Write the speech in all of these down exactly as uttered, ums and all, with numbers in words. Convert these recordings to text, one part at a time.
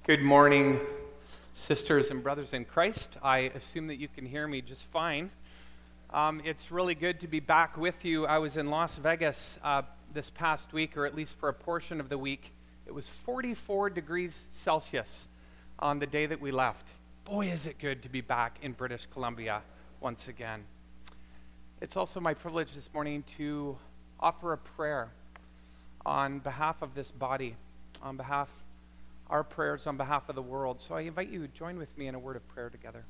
Good morning, sisters and brothers in Christ. I assume that you can hear me just fine. Um, it's really good to be back with you. I was in Las Vegas uh, this past week, or at least for a portion of the week. It was forty-four degrees Celsius on the day that we left. Boy, is it good to be back in British Columbia once again. It's also my privilege this morning to offer a prayer on behalf of this body, on behalf our prayers on behalf of the world. So I invite you to join with me in a word of prayer together.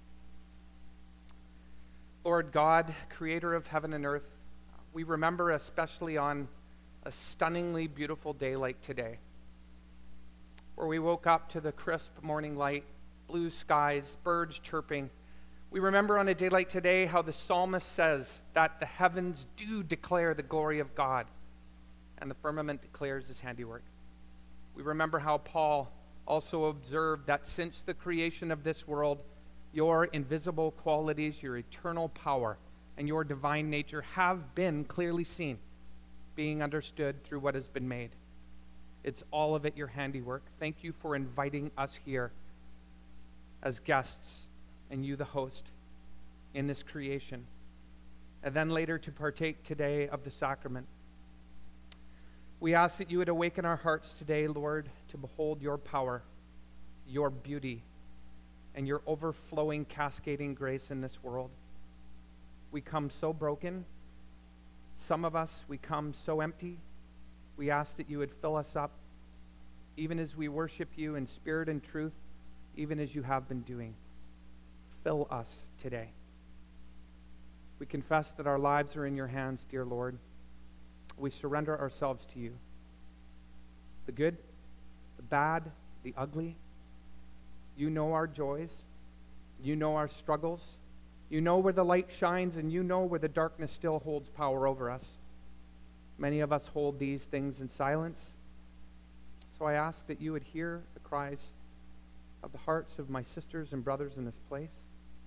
Lord God, creator of heaven and earth, we remember especially on a stunningly beautiful day like today, where we woke up to the crisp morning light, blue skies, birds chirping. We remember on a day like today how the psalmist says that the heavens do declare the glory of God, and the firmament declares his handiwork. We remember how Paul also observed that since the creation of this world, your invisible qualities, your eternal power, and your divine nature have been clearly seen, being understood through what has been made. It's all of it your handiwork. Thank you for inviting us here as guests, and you the host, in this creation. And then later to partake today of the sacrament. We ask that you would awaken our hearts today, Lord, to behold your power, your beauty, and your overflowing, cascading grace in this world. We come so broken. Some of us, we come so empty. We ask that you would fill us up, even as we worship you in spirit and truth, even as you have been doing. Fill us today. We confess that our lives are in your hands, dear Lord. We surrender ourselves to you. The good, the bad, the ugly. You know our joys. You know our struggles. You know where the light shines, and you know where the darkness still holds power over us. Many of us hold these things in silence. So I ask that you would hear the cries of the hearts of my sisters and brothers in this place.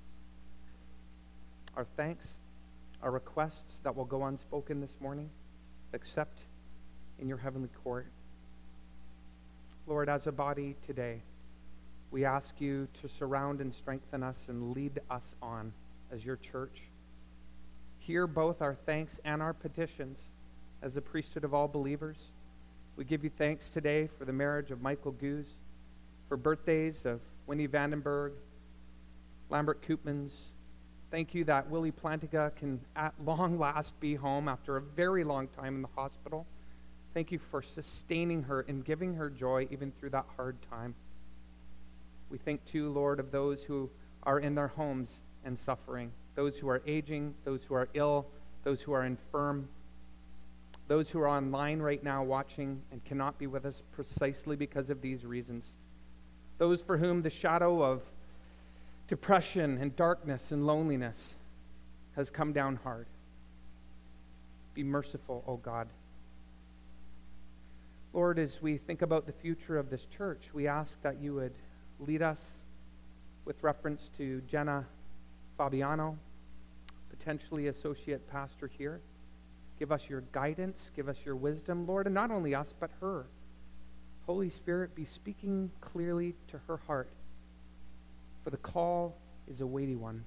Our thanks, our requests that will go unspoken this morning, accept in your heavenly court. Lord, as a body today, we ask you to surround and strengthen us and lead us on as your church. Hear both our thanks and our petitions as the priesthood of all believers. We give you thanks today for the marriage of Michael Goose, for birthdays of Winnie Vandenberg, Lambert Koopmans. Thank you that Willie Plantiga can at long last be home after a very long time in the hospital. Thank you for sustaining her and giving her joy even through that hard time. We think too, Lord, of those who are in their homes and suffering, those who are aging, those who are ill, those who are infirm, those who are online right now watching and cannot be with us precisely because of these reasons, those for whom the shadow of depression and darkness and loneliness has come down hard. Be merciful, O God. Lord, as we think about the future of this church, we ask that you would lead us with reference to Jenna Fabiano, potentially associate pastor here. Give us your guidance, give us your wisdom, Lord, and not only us, but her. Holy Spirit, be speaking clearly to her heart, for the call is a weighty one.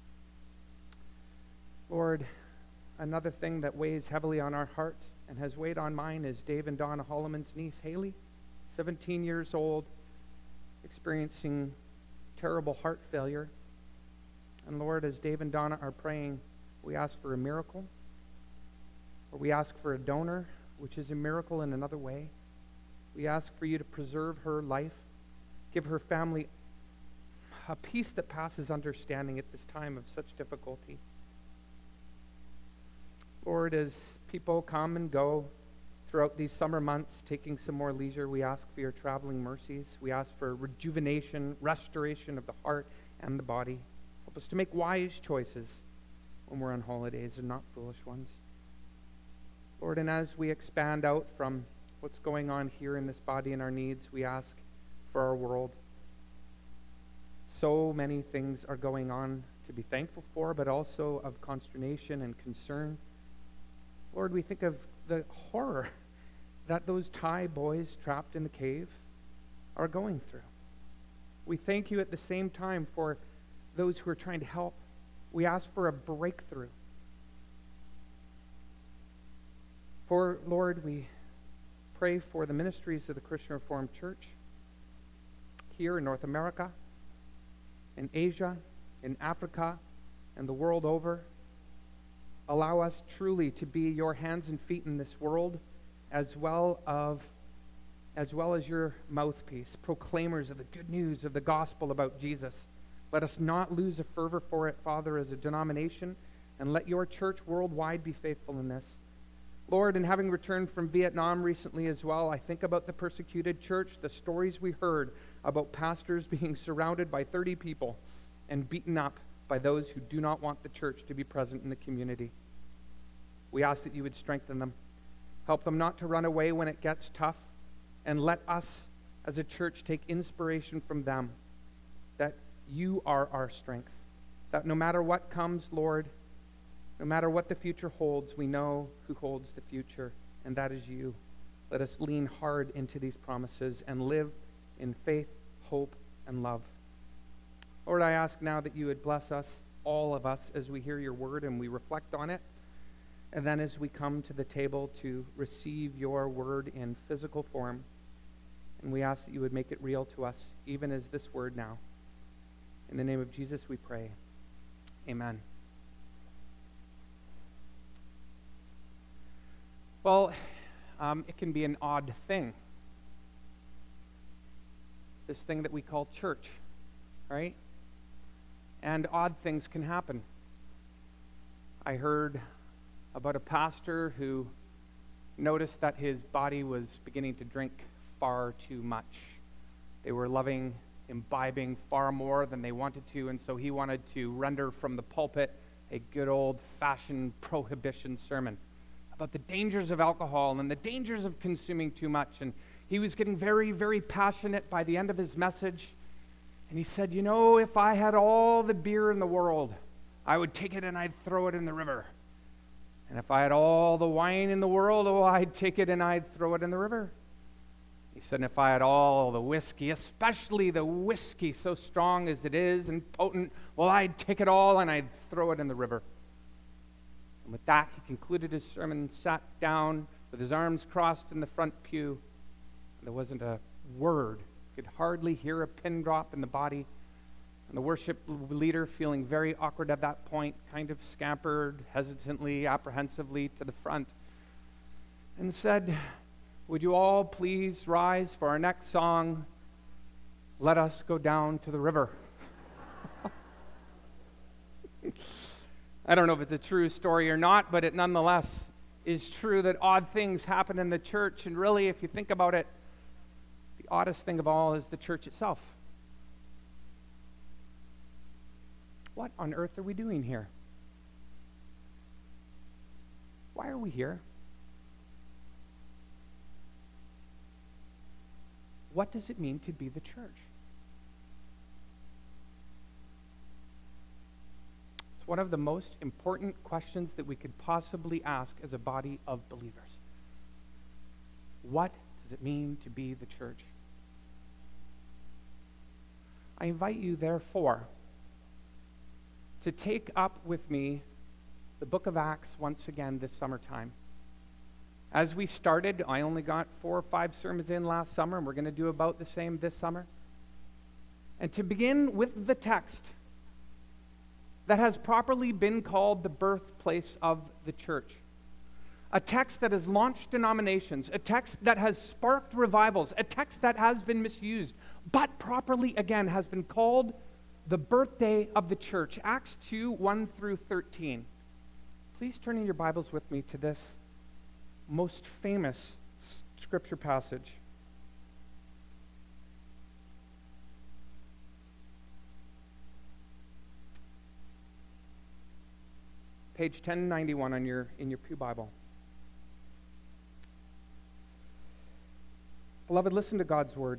Lord, another thing that weighs heavily on our hearts and has weighed on mine is Dave and Donna Holloman's niece, Haley, seventeen years old, experiencing terrible heart failure. And Lord, as Dave and Donna are praying, we ask for a miracle, or we ask for a donor, which is a miracle in another way. We ask for you to preserve her life, give her family a peace that passes understanding at this time of such difficulty. Lord, as people come and go throughout these summer months, taking some more leisure, we ask for your traveling mercies. We ask for rejuvenation, restoration of the heart and the body. Help us to make wise choices when we're on holidays and not foolish ones. Lord, and as we expand out from what's going on here in this body and our needs, we ask for our world. So many things are going on to be thankful for, but also of consternation and concern. Lord, we think of the horror that those Thai boys trapped in the cave are going through. We thank you at the same time for those who are trying to help. We ask for a breakthrough. For, Lord, we pray for the ministries of the Christian Reformed Church here in North America, in Asia, in Africa, and the world over. Allow us truly to be your hands and feet in this world, as well of as well as your mouthpiece, proclaimers of the good news of the gospel about Jesus. Let us not lose a fervor for it, Father, as a denomination, and let your church worldwide be faithful in this. Lord, in having returned from Vietnam recently as well, I think about the persecuted church, the stories we heard about pastors being surrounded by thirty people and beaten up by those who do not want the church to be present in the community. We ask that you would strengthen them. Help them not to run away when it gets tough, and let us as a church take inspiration from them, that you are our strength, that no matter what comes, Lord, no matter what the future holds, we know who holds the future, and that is you. Let us lean hard into these promises and live in faith, hope, and love. Lord, I ask now that you would bless us, all of us, as we hear your word and we reflect on it, and then as we come to the table to receive your word in physical form, and we ask that you would make it real to us, even as this word now. In the name of Jesus we pray. Amen. Well, um, it can be an odd thing. This thing that we call church, right? And odd things can happen. I heard about a pastor who noticed that his body was beginning to drink far too much. They were loving, imbibing far more than they wanted to, and so he wanted to render from the pulpit a good old-fashioned prohibition sermon about the dangers of alcohol and the dangers of consuming too much. And he was getting very, very passionate by the end of his message. And he said, you know, if I had all the beer in the world, I would take it and I'd throw it in the river. And if I had all the wine in the world, oh, I'd take it and I'd throw it in the river. He said, and if I had all the whiskey, especially the whiskey so strong as it is and potent, well, I'd take it all and I'd throw it in the river. And with that, he concluded his sermon, sat down with his arms crossed in the front pew. And there wasn't a word. Could hardly hear a pin drop in the body. And the worship leader, feeling very awkward at that point, kind of scampered hesitantly, apprehensively to the front and said, would you all please rise for our next song, Let Us Go Down to the River. I don't know if it's a true story or not, but it nonetheless is true that odd things happen in the church. And really, if you think about it, the oddest thing of all is the church itself. What on earth are we doing here? Why are we here? What does it mean to be the church? It's one of the most important questions that we could possibly ask as a body of believers. What does it mean to be the church? I invite you, therefore, to take up with me the book of Acts once again this summertime. As we started, I only got four or five sermons in last summer, and we're going to do about the same this summer. And to begin with the text that has properly been called the birthplace of the church, a text that has launched denominations, a text that has sparked revivals, a text that has been misused, but properly, again, has been called the birthday of the church. Acts two, one through thirteen. Please turn in your Bibles with me to this most famous scripture passage. Page ten ninety-one on your, in your Pew Bible. Beloved, listen to God's word.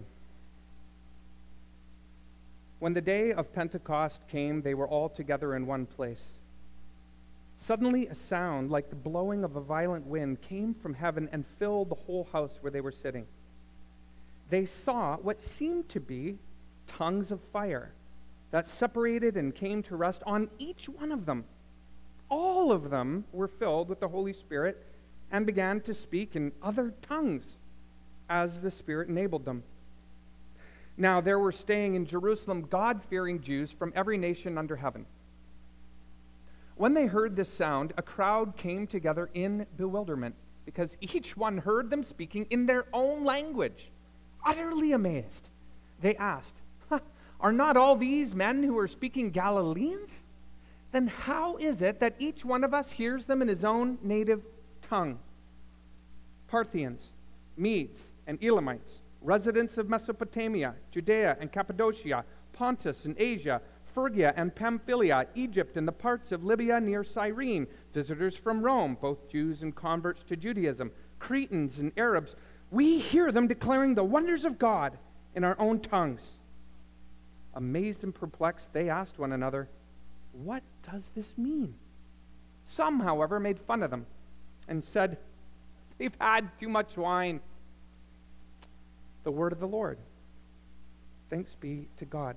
When the day of Pentecost came, they were all together in one place. Suddenly a sound like the blowing of a violent wind came from heaven and filled the whole house where they were sitting. They saw what seemed to be tongues of fire that separated and came to rest on each one of them. All of them were filled with the Holy Spirit and began to speak in other tongues as the Spirit enabled them. Now there were staying in Jerusalem God-fearing Jews from every nation under heaven. When they heard this sound, a crowd came together in bewilderment, because each one heard them speaking in their own language. Utterly amazed, they asked, huh, "Are not all these men who are speaking Galileans? Then how is it that each one of us hears them in his own native tongue?" Parthians, Medes, and Elamites, residents of Mesopotamia, Judea and Cappadocia, Pontus and Asia, Phrygia and Pamphylia, Egypt and the parts of Libya near Cyrene, visitors from Rome, both Jews and converts to Judaism, Cretans and Arabs, we hear them declaring the wonders of God in our own tongues. Amazed and perplexed, they asked one another, "What does this mean?" Some, however, made fun of them and said, "They've had too much wine." The word of the Lord. Thanks be to God.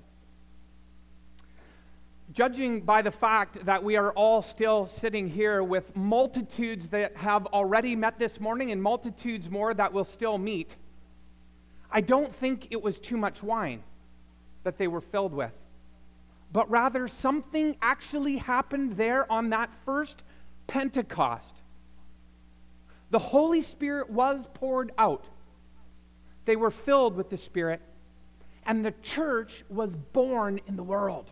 Judging by the fact that we are all still sitting here with multitudes that have already met this morning and multitudes more that will still meet, I don't think it was too much wine that they were filled with, but rather something actually happened there on that first Pentecost. The Holy Spirit was poured out. They were filled with the Spirit, and the church was born in the world.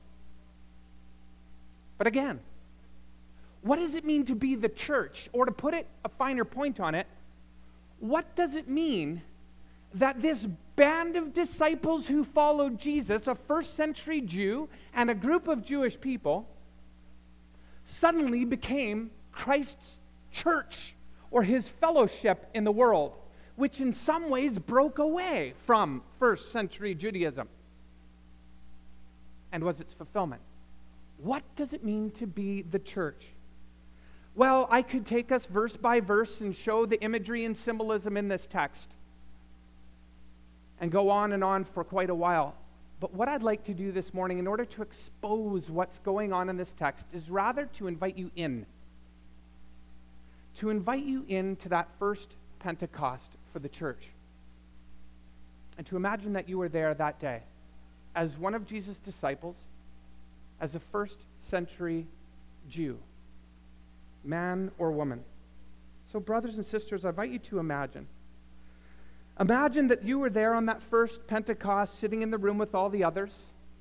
But again, what does it mean to be the church? Or to put it a finer point on it, what does it mean that this band of disciples who followed Jesus, a first century Jew and a group of Jewish people, suddenly became Christ's church, or his fellowship in the world, which in some ways broke away from first century Judaism and was its fulfillment? What does it mean to be the church? Well, I could take us verse by verse and show the imagery and symbolism in this text and go on and on for quite a while. But what I'd like to do this morning, in order to expose what's going on in this text, is rather to invite you in. To invite you into that first Pentecost for the church. And to imagine that you were there that day as one of Jesus' disciples, as a first century Jew, man or woman. So brothers and sisters, I invite you to imagine. Imagine that you were there on that first Pentecost, sitting in the room with all the others.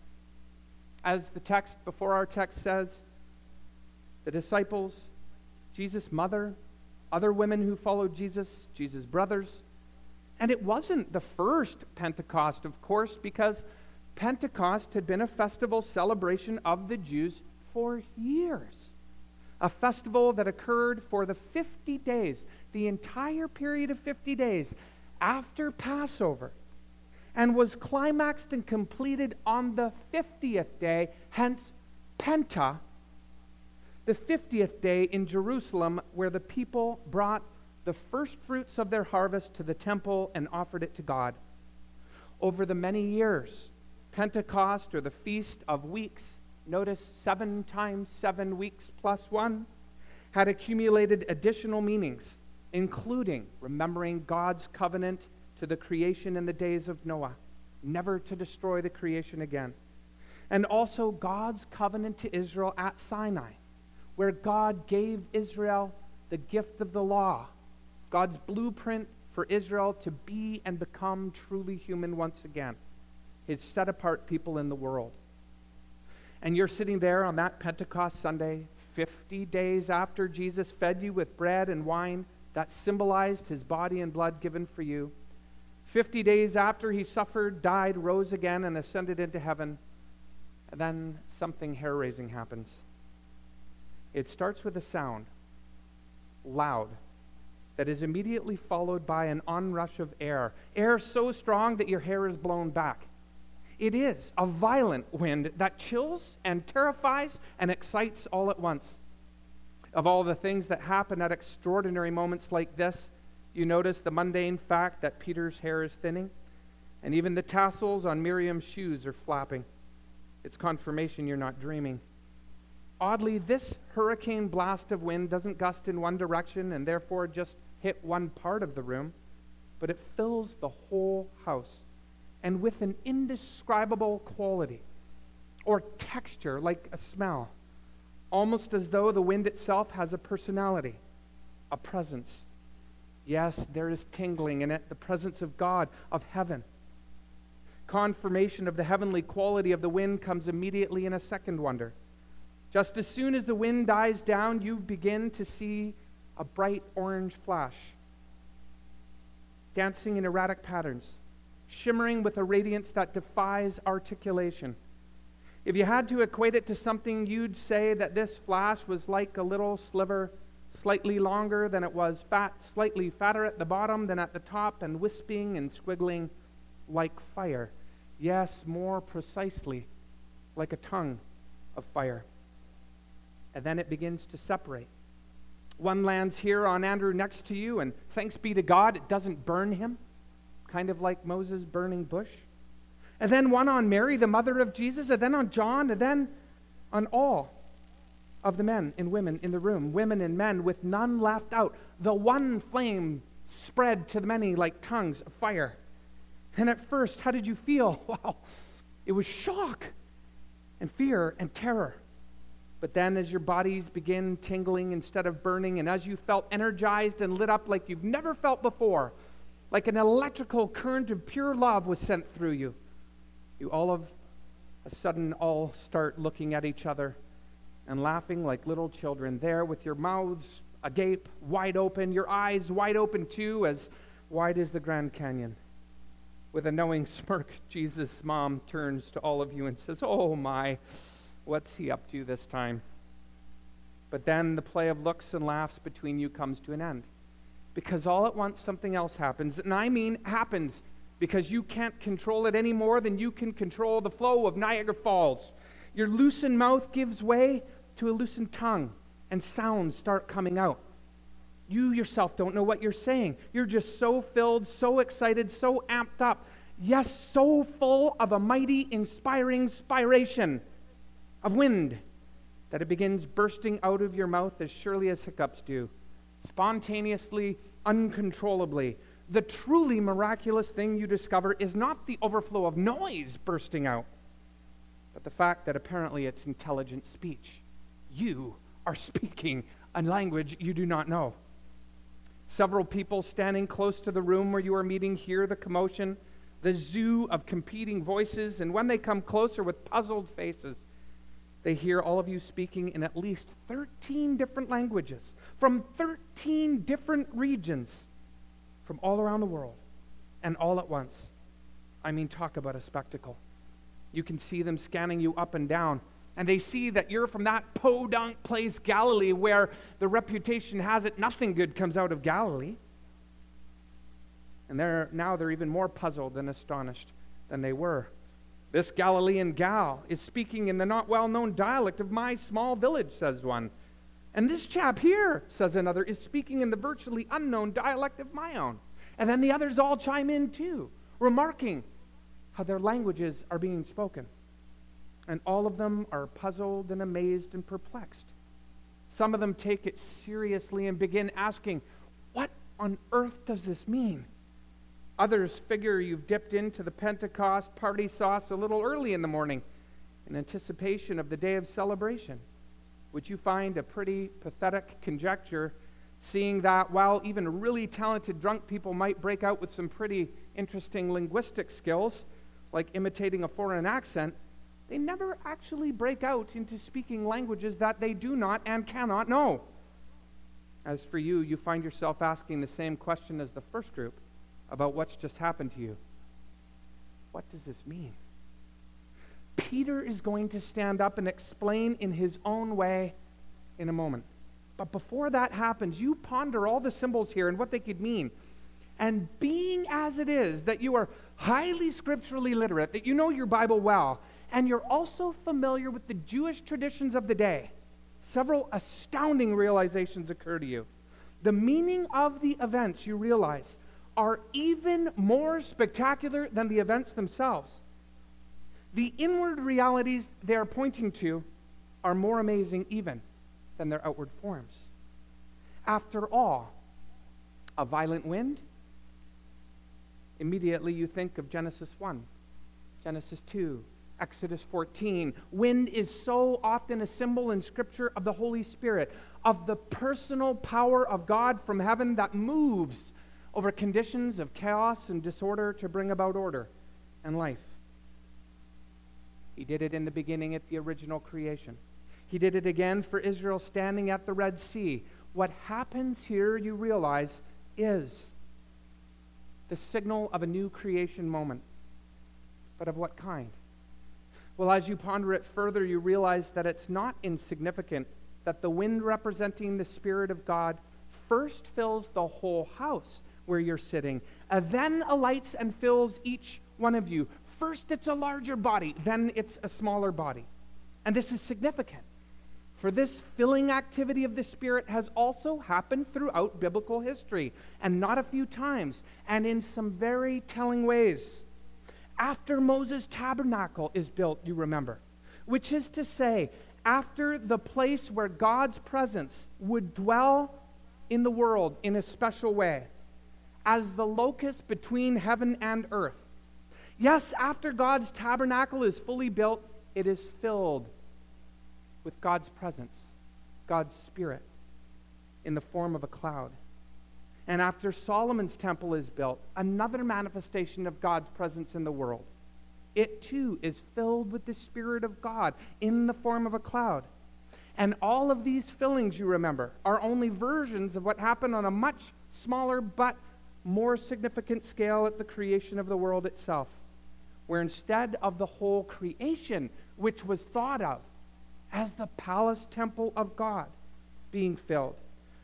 As the text before our text says, the disciples, Jesus' mother, other women who followed Jesus, Jesus' brothers. And it wasn't the first Pentecost, of course, because Pentecost had been a festival celebration of the Jews for years. A festival that occurred for the fifty days, the entire period of fifty days after Passover, and was climaxed and completed on the fiftieth day, hence Penta, the fiftieth day in Jerusalem, where the people brought the first fruits of their harvest to the temple and offered it to God. Over the many years, Pentecost, or the Feast of Weeks, notice seven times seven weeks plus one, had accumulated additional meanings, including remembering God's covenant to the creation in the days of Noah, never to destroy the creation again, and also God's covenant to Israel at Sinai, where God gave Israel the gift of the law, God's blueprint for Israel to be and become truly human once again, his set-apart people in the world. And you're sitting there on that Pentecost Sunday, fifty days after Jesus fed you with bread and wine that symbolized his body and blood given for you, fifty days after he suffered, died, rose again, and ascended into heaven. And then something hair-raising happens. It starts with a sound, loud, that is immediately followed by an onrush of air, air so strong that your hair is blown back. It is a violent wind that chills and terrifies and excites all at once. Of all the things that happen at extraordinary moments like this, you notice the mundane fact that Peter's hair is thinning. And even the tassels on Miriam's shoes are flapping. It's confirmation you're not dreaming. Oddly, this hurricane blast of wind doesn't gust in one direction and therefore just hit one part of the room, but it fills the whole house, and with an indescribable quality or texture like a smell, almost as though the wind itself has a personality, a presence. Yes, there is tingling in it, the presence of God, of heaven. Confirmation of the heavenly quality of the wind comes immediately in a second wonder. Just as soon as the wind dies down, you begin to see a bright orange flash, dancing in erratic patterns, shimmering with a radiance that defies articulation. If you had to equate it to something, you'd say that this flash was like a little sliver, slightly longer than it was fat, slightly fatter at the bottom than at the top, and wisping and squiggling like fire. Yes, more precisely, like a tongue of fire. And then it begins to separate. One lands here on Andrew next to you, and thanks be to God, it doesn't burn him, kind of like Moses' burning bush. And then one on Mary, the mother of Jesus, and then on John, and then on all of the men and women in the room, women and men, with none left out. The one flame spread to the many like tongues of fire. And at first, how did you feel? Wow, it was shock and fear and terror. But then as your bodies begin tingling instead of burning, and as you felt energized and lit up like you've never felt before, like an electrical current of pure love was sent through you, you all of a sudden all start looking at each other and laughing like little children, there with your mouths agape, wide open, your eyes wide open too, as wide as the Grand Canyon. With a knowing smirk, Jesus' mom turns to all of you and says, "Oh my, what's he up to this time?" But then the play of looks and laughs between you comes to an end. Because all at once something else happens. And I mean happens because you can't control it any more than you can control the flow of Niagara Falls. Your loosened mouth gives way to a loosened tongue, and sounds start coming out. You yourself don't know what you're saying. You're just so filled, so excited, so amped up. Yes, so full of a mighty, inspiring spiration of wind that it begins bursting out of your mouth as surely as hiccups do, spontaneously, uncontrollably. The truly miraculous thing you discover is not the overflow of noise bursting out, but the fact that apparently it's intelligent speech. You are speaking a language you do not know. Several people standing close to the room where you are meeting hear the commotion, the zoo of competing voices, and when they come closer with puzzled faces, they hear all of you speaking in at least thirteen different languages, from thirteen different regions, from all around the world, and all at once. I mean, talk about a spectacle. You can see them scanning you up and down, and they see that you're from that podunk place, Galilee, where the reputation has it nothing good comes out of Galilee. And they're, now they're even more puzzled and astonished than they were. This Galilean gal is speaking in the not well-known dialect of my small village, says one. And this chap here, says another, is speaking in the virtually unknown dialect of my own. And then the others all chime in too, remarking how their languages are being spoken. And all of them are puzzled and amazed and perplexed. Some of them take it seriously and begin asking, what on earth does this mean? Others figure you've dipped into the Pentecost party sauce a little early in the morning in anticipation of the day of celebration, which you find a pretty pathetic conjecture, seeing that while even really talented drunk people might break out with some pretty interesting linguistic skills, like imitating a foreign accent, they never actually break out into speaking languages that they do not and cannot know. As for you, you find yourself asking the same question as the first group about what's just happened to you. What does this mean? Peter is going to stand up and explain in his own way in a moment. But before that happens, you ponder all the symbols here and what they could mean. And being as it is that you are highly scripturally literate, that you know your Bible well, and you're also familiar with the Jewish traditions of the day, several astounding realizations occur to you. The meaning of the events, you realize, are even more spectacular than the events themselves. The inward realities they are pointing to are more amazing even than their outward forms. After all, a violent wind? Immediately you think of Genesis one, Genesis two, Exodus fourteen. Wind is so often a symbol in Scripture of the Holy Spirit, of the personal power of God from heaven that moves over conditions of chaos and disorder to bring about order and life. He did it in the beginning at the original creation. He did it again for Israel standing at the Red Sea. What happens here, you realize, is the signal of a new creation moment. But of what kind? Well, as you ponder it further, you realize that it's not insignificant that the wind representing the Spirit of God first fills the whole house where you're sitting, and then alights and fills each one of you. First it's a larger body, then it's a smaller body. And this is significant, for this filling activity of the Spirit has also happened throughout biblical history, and not a few times, and in some very telling ways. After Moses' tabernacle is built, you remember, which is to say, after the place where God's presence would dwell in the world in a special way, as the locus between heaven and earth. Yes, after God's tabernacle is fully built, it is filled with God's presence, God's Spirit, in the form of a cloud. And after Solomon's temple is built, another manifestation of God's presence in the world, it too is filled with the Spirit of God in the form of a cloud. And all of these fillings, you remember, are only versions of what happened on a much smaller but more significant scale at the creation of the world itself, where instead of the whole creation, which was thought of as the palace temple of God being filled,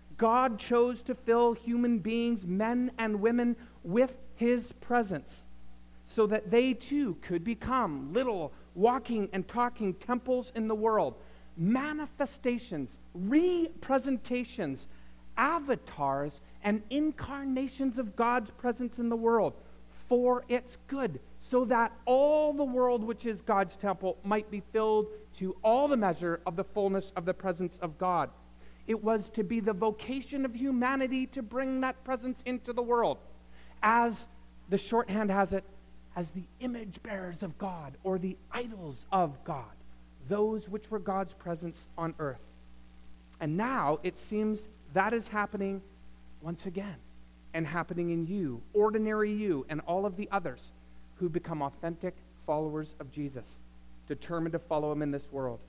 God chose to fill human beings, men and women, with His presence, so that they too could become little walking and talking temples in the world, manifestations, representations, avatars, and incarnations of God's presence in the world for its good, so that all the world which is God's temple might be filled to all the measure of the fullness of the presence of God. It was to be the vocation of humanity to bring that presence into the world, as the shorthand has it, as the image bearers of God, or the idols of God, those which were God's presence on earth. And now it seems that is happening once again, and happening in you, ordinary you, and all of the others who become authentic followers of Jesus, determined to follow Him in this world.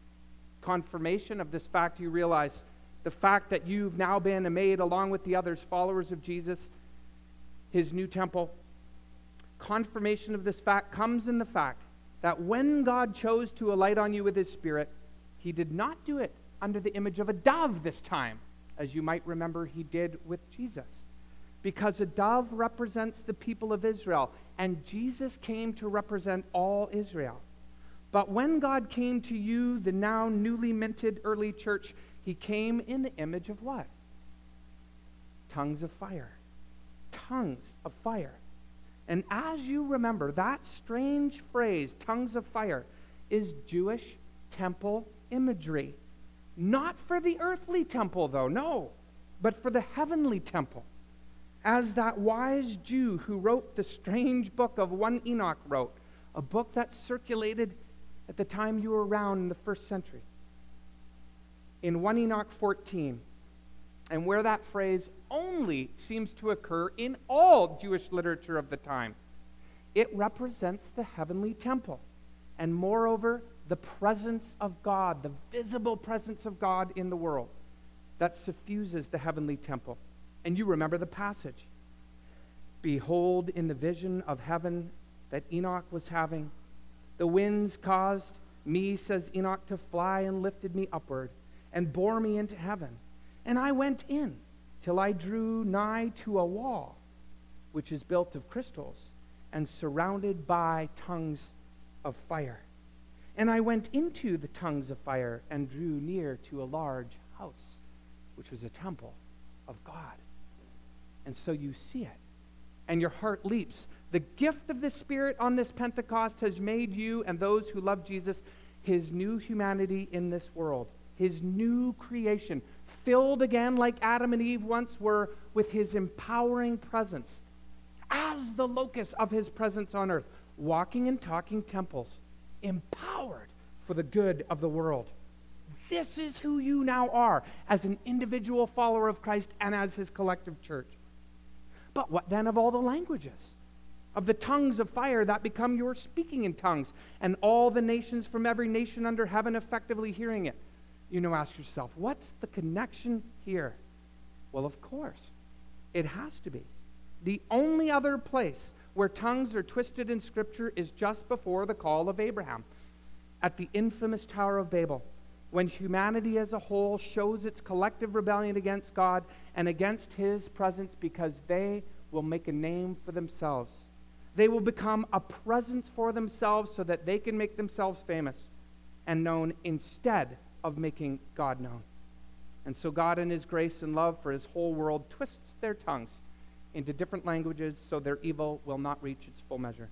Confirmation of this fact, you realize, the fact that you've now been made, along with the others, followers of Jesus, His new temple. Confirmation of this fact comes in the fact that when God chose to alight on you with His Spirit, He did not do it under the image of a dove this time, as you might remember He did with Jesus. Because a dove represents the people of Israel, and Jesus came to represent all Israel. But when God came to you, the now newly minted early church, He came in the image of what? Tongues of fire. Tongues of fire. And as you remember, that strange phrase, tongues of fire, is Jewish temple imagery. Not for the earthly temple, though, no, but for the heavenly temple. As that wise Jew who wrote the strange book of First Enoch wrote, a book that circulated at the time you were around in the first century. In First Enoch fourteen, and where that phrase only seems to occur in all Jewish literature of the time, it represents the heavenly temple, and moreover, the presence of God, the visible presence of God in the world that suffuses the heavenly temple. And you remember the passage. Behold, in the vision of heaven that Enoch was having, the winds caused me, says Enoch, to fly and lifted me upward and bore me into heaven. And I went in till I drew nigh to a wall, which is built of crystals and surrounded by tongues of fire. And I went into the tongues of fire and drew near to a large house, which was a temple of God. And so you see it. and your heart leaps. The gift of the Spirit on this Pentecost has made you and those who love Jesus his new humanity in this world, his new creation, filled again like Adam and Eve once were with his empowering presence as the locus of his presence on earth, walking and talking temples, empowered for the good of the world. This is who you now are as an individual follower of Christ and as his collective church. But what then of all the languages? Of the tongues of fire that become your speaking in tongues, and all the nations from every nation under heaven effectively hearing it? You know, ask yourself, what's the connection here? Well, of course, it has to be. The only other place where tongues are twisted in Scripture is just before the call of Abraham, at the infamous Tower of Babel, when humanity as a whole shows its collective rebellion against God and against his presence because they will make a name for themselves. They will become a presence for themselves so that they can make themselves famous and known instead of making God known. And so God in his grace and love for his whole world twists their tongues into different languages so their evil will not reach its full measure.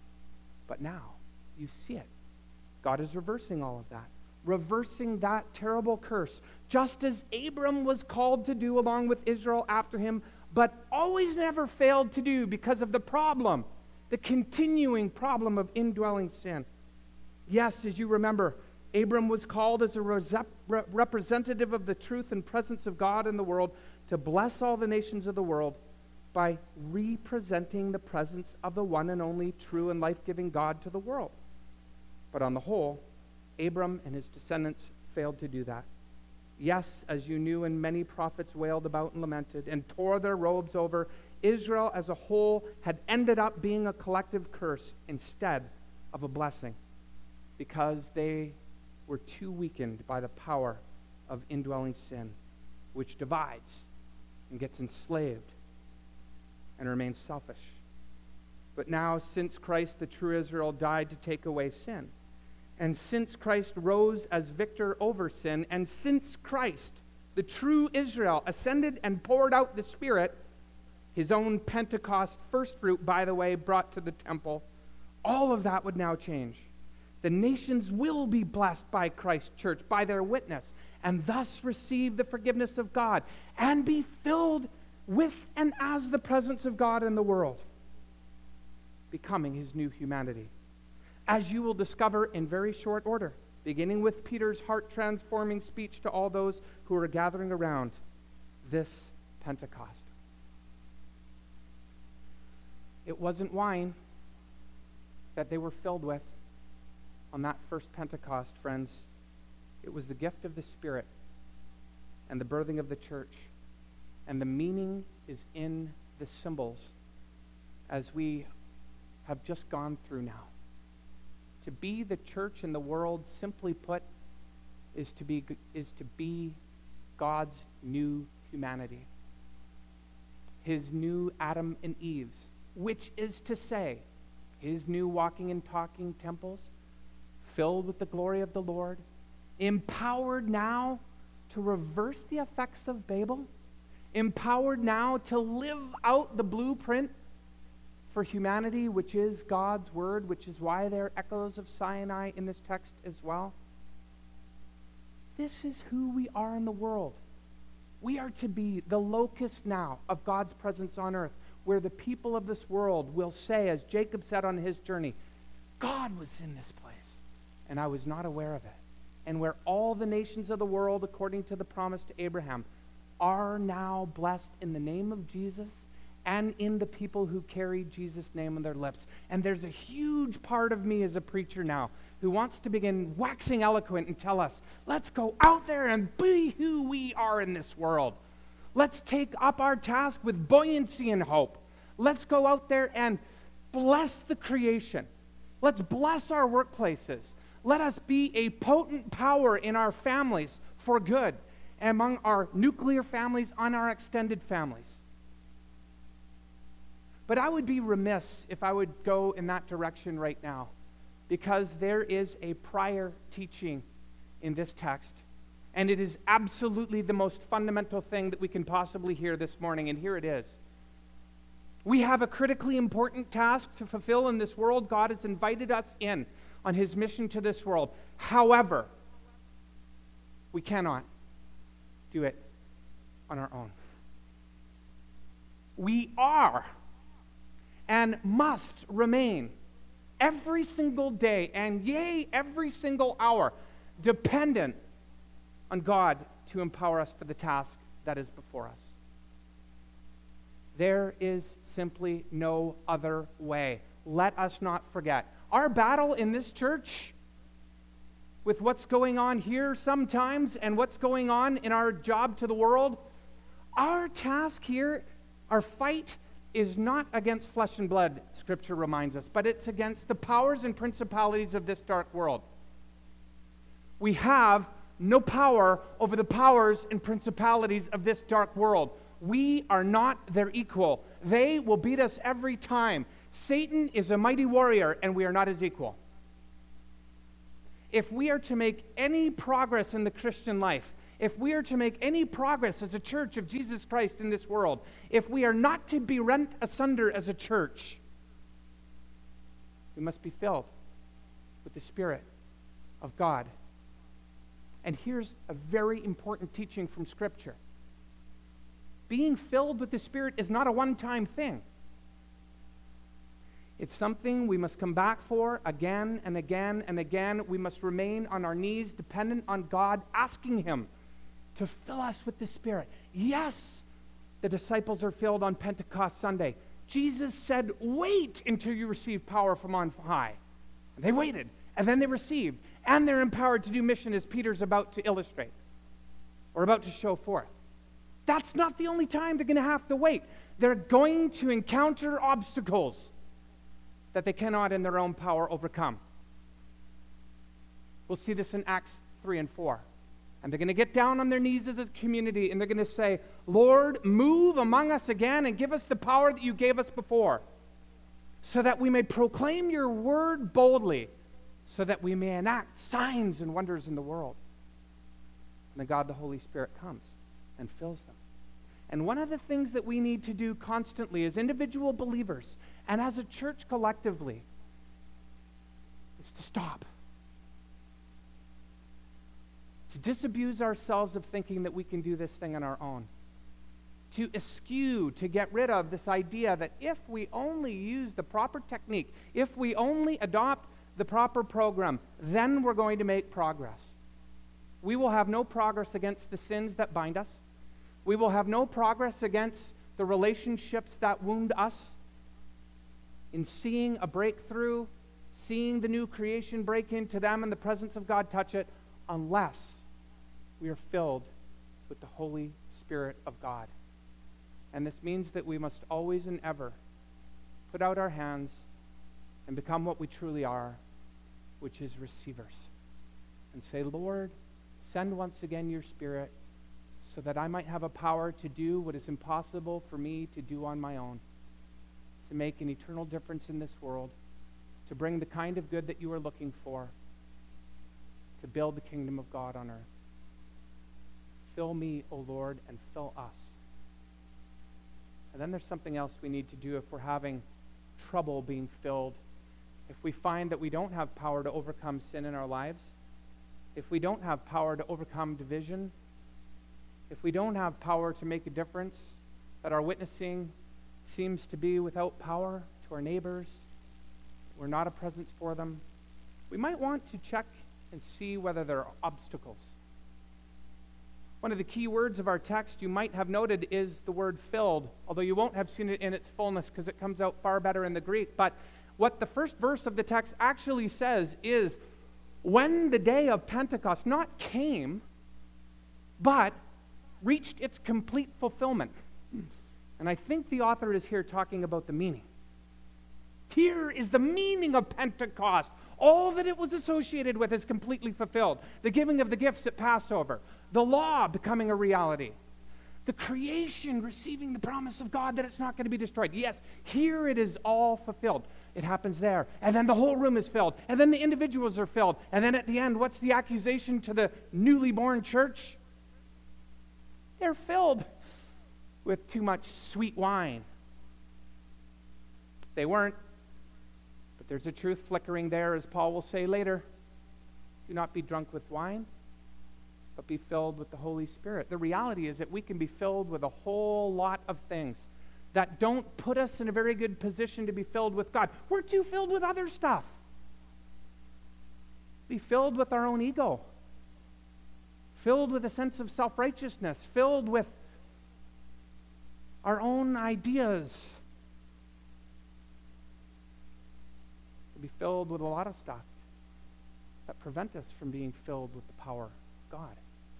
But now, you see it. God is reversing all of that. Reversing that terrible curse, just as Abram was called to do along with Israel after him, but always never failed to do because of the problem, the continuing problem of indwelling sin. Yes, as you remember, Abram was called as a rese- re- representative of the truth and presence of God in the world to bless all the nations of the world by representing the presence of the one and only true and life-giving God to the world. But on the whole, Abram and his descendants failed to do that. Yes, as you knew, and many prophets wailed about and lamented and tore their robes over, Israel as a whole had ended up being a collective curse instead of a blessing because they were too weakened by the power of indwelling sin, which divides and gets enslaved and remains selfish. But now, since Christ, the true Israel, died to take away sin, and since Christ rose as victor over sin, and since Christ, the true Israel, ascended and poured out the Spirit, his own Pentecost first fruit, by the way, brought to the temple, all of that would now change. The nations will be blessed by Christ's church, by their witness, and thus receive the forgiveness of God and be filled with and as the presence of God in the world, becoming his new humanity. As you will discover in very short order, beginning with Peter's heart-transforming speech to all those who are gathering around this Pentecost. It wasn't wine that they were filled with on that first Pentecost, friends. It was the gift of the Spirit and the birthing of the church. And the meaning is in the symbols as we have just gone through now. To be the church in the world, simply put, is to be is to be God's new humanity. His new Adam and Eve's, which is to say, his new walking and talking temples, filled with the glory of the Lord, empowered now to reverse the effects of Babel, empowered now to live out the blueprint for humanity, which is God's word, which is why there are echoes of Sinai in this text as well. This is who we are in the world. We are to be the locus now of God's presence on earth, where the people of this world will say, as Jacob said on his journey, God was in this place, and I was not aware of it. And where all the nations of the world, according to the promise to Abraham, are now blessed in the name of Jesus and in the people who carry Jesus' name on their lips. And there's a huge part of me as a preacher now who wants to begin waxing eloquent and tell us, let's go out there and be who we are in this world. Let's take up our task with buoyancy and hope. Let's go out there and bless the creation. Let's bless our workplaces. Let us be a potent power in our families for good, among our nuclear families, on our extended families. But I would be remiss if I would go in that direction right now, because there is a prior teaching in this text, and it is absolutely the most fundamental thing that we can possibly hear this morning, and here it is. We have a critically important task to fulfill in this world. God has invited us in on his mission to this world. However, we cannot do it on our own. We are and must remain every single day, and yea, every single hour, dependent on God to empower us for the task that is before us. There is simply no other way. Let us not forget. Our battle in this church with what's going on here sometimes and what's going on in our job to the world, our task here, our fight is not against flesh and blood, Scripture reminds us, but it's against the powers and principalities of this dark world. We have no power over the powers and principalities of this dark world. We are not their equal. They will beat us every time. Satan is a mighty warrior, and we are not his equal. If we are to make any progress in the Christian life, if we are to make any progress as a church of Jesus Christ in this world, if we are not to be rent asunder as a church, we must be filled with the Spirit of God. And here's a very important teaching from Scripture. Being filled with the Spirit is not a one-time thing. It's something we must come back for again and again and again. We must remain on our knees, dependent on God, asking him to fill us with the Spirit. Yes, the disciples are filled on Pentecost Sunday. Jesus said, wait until you receive power from on high. And they waited, and then they received, and they're empowered to do mission as Peter's about to illustrate or about to show forth. That's not the only time they're going to have to wait. They're going to encounter obstacles that they cannot in their own power overcome. We'll see this in Acts three and four. And they're going to get down on their knees as a community, and they're going to say, Lord, move among us again and give us the power that you gave us before, so that we may proclaim your word boldly, so that we may enact signs and wonders in the world. And then God, the Holy Spirit, comes and fills them. And one of the things that we need to do constantly as individual believers and as a church collectively is to stop. To disabuse ourselves of thinking that we can do this thing on our own. To eschew, to get rid of this idea that if we only use the proper technique, if we only adopt the proper program, then we're going to make progress. We will have no progress against the sins that bind us. We will have no progress against the relationships that wound us. In seeing a breakthrough, seeing the new creation break into them and the presence of God touch it, unless we are filled with the Holy Spirit of God. And this means that we must always and ever put out our hands and become what we truly are, which is receivers. And say, Lord, send once again your Spirit so that I might have a power to do what is impossible for me to do on my own, to make an eternal difference in this world, to bring the kind of good that you are looking for, to build the kingdom of God on earth. Fill me, O Lord, and fill us. And then there's something else we need to do if we're having trouble being filled. If we find that we don't have power to overcome sin in our lives, if we don't have power to overcome division, if we don't have power to make a difference, that our witnessing seems to be without power to our neighbors, we're not a presence for them, we might want to check and see whether there are obstacles. One of the key words of our text you might have noted is the word filled, although you won't have seen it in its fullness because it comes out far better in the Greek. But what the first verse of the text actually says is, when the day of Pentecost not came, but reached its complete fulfillment. And I think the author is here talking about the meaning. Here is the meaning of Pentecost. All that it was associated with is completely fulfilled. The giving of the gifts at Passover, the law becoming a reality, the creation receiving the promise of God that it's not going to be destroyed. Yes, here it is all fulfilled. It happens there. And then the whole room is filled. And then the individuals are filled. And then at the end, what's the accusation to the newly born church? They're filled with too much sweet wine. They weren't. But there's a truth flickering there, as Paul will say later. Do not be drunk with wine, but be filled with the Holy Spirit. The reality is that we can be filled with a whole lot of things that don't put us in a very good position to be filled with God. We're too filled with other stuff. Be filled with our own ego, filled with a sense of self-righteousness, filled with our own ideas. Be filled with a lot of stuff that prevent us from being filled with the power of God.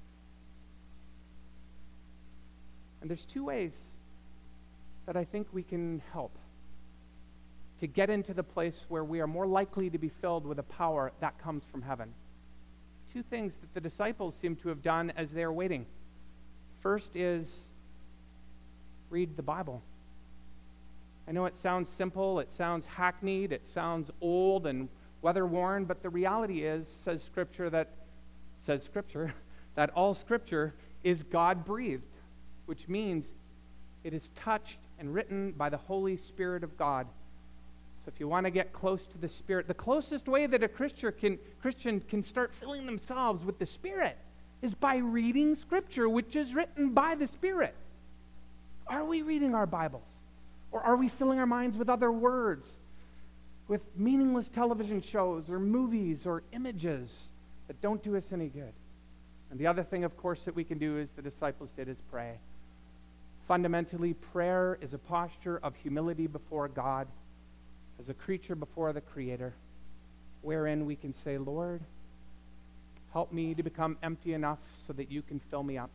And there's two ways that I think we can help to get into the place where we are more likely to be filled with a power that comes from heaven. Two things that the disciples seem to have done as they are waiting. First is read the Bible. I know it sounds simple, it sounds hackneyed, it sounds old and weather-worn, but the reality is, says Scripture, that says Scripture, that all Scripture is God-breathed, which means it is touched and written by the Holy Spirit of God. So if you want to get close to the Spirit, the closest way that a Christian can, Christian can start filling themselves with the Spirit is by reading Scripture, which is written by the Spirit. Are we reading our Bibles? Or are we filling our minds with other words, with meaningless television shows or movies or images that don't do us any good? And the other thing, of course, that we can do, as the disciples did, is pray. Fundamentally, prayer is a posture of humility before God, as a creature before the Creator, wherein we can say, Lord, help me to become empty enough so that you can fill me up.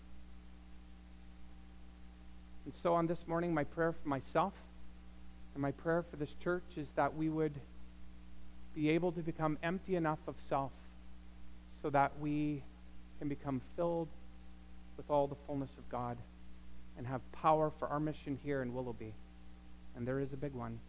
And so on this morning, my prayer for myself and my prayer for this church is that we would be able to become empty enough of self so that we can become filled with all the fullness of God and have power for our mission here in Willoughby. And there is a big one.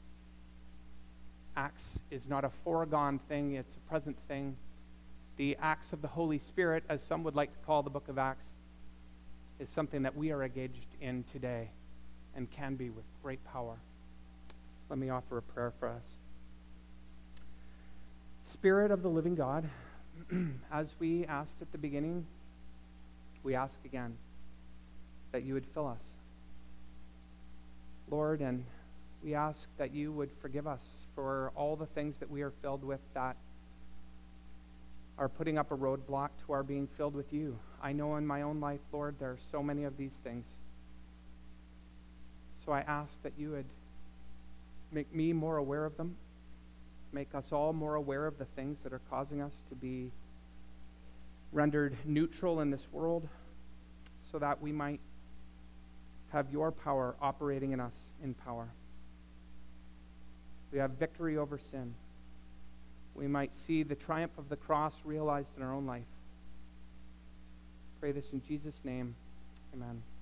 Acts is not a foregone thing, it's a present thing. The acts of the Holy Spirit, as some would like to call the book of Acts, is something that we are engaged in today and can be with great power. Let me offer a prayer for us. Spirit of the living God, as we asked at the beginning, we ask again that you would fill us. Lord, and we ask that you would forgive us for all the things that we are filled with that are putting up a roadblock to our being filled with you. I know in my own life, Lord, there are so many of these things. So I ask that you would make me more aware of them, make us all more aware of the things that are causing us to be rendered neutral in this world, so that we might have your power operating in us in power. We have victory over sin. We might see the triumph of the cross realized in our own life. Pray this in Jesus' name. Amen.